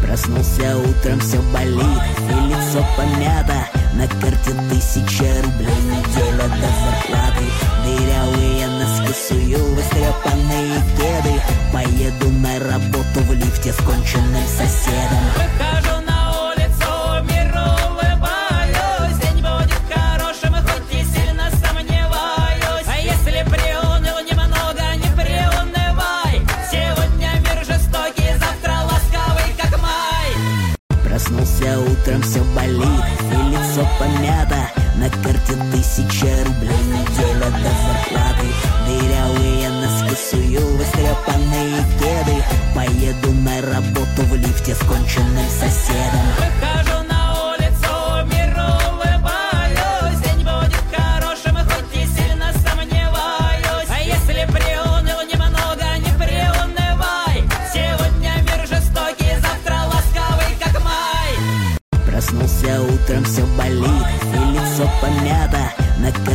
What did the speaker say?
Проснулся утром, все болит, и лицо помято. На карте 1000 рублей, неделя до зарплаты. Дырявые носки сую, вострепанные кеды. Поеду на работу в лифте с конченным соседом. Выхожу на улицу, миру улыбаюсь. День будет хорошим, хоть и сильно сомневаюсь. А если приуныл немного, не приунывай. Сегодня мир жестокий, завтра ласковый, как май. Проснулся утром, все болит, и лицо помято. На карте 1000 рублей, неделя до зарплаты. Дырявые носки сую, вострепанные кеды. Поеду на работу в лифте с конченным соседом. Выхожу на улицу, миру улыбаюсь. День будет хорошим, хоть и сильно сомневаюсь. А если приуныл немного, не приунывай. Сегодня мир жестокий, завтра ласковый, как май. Проснулся утром, все болит, и лицо помято. На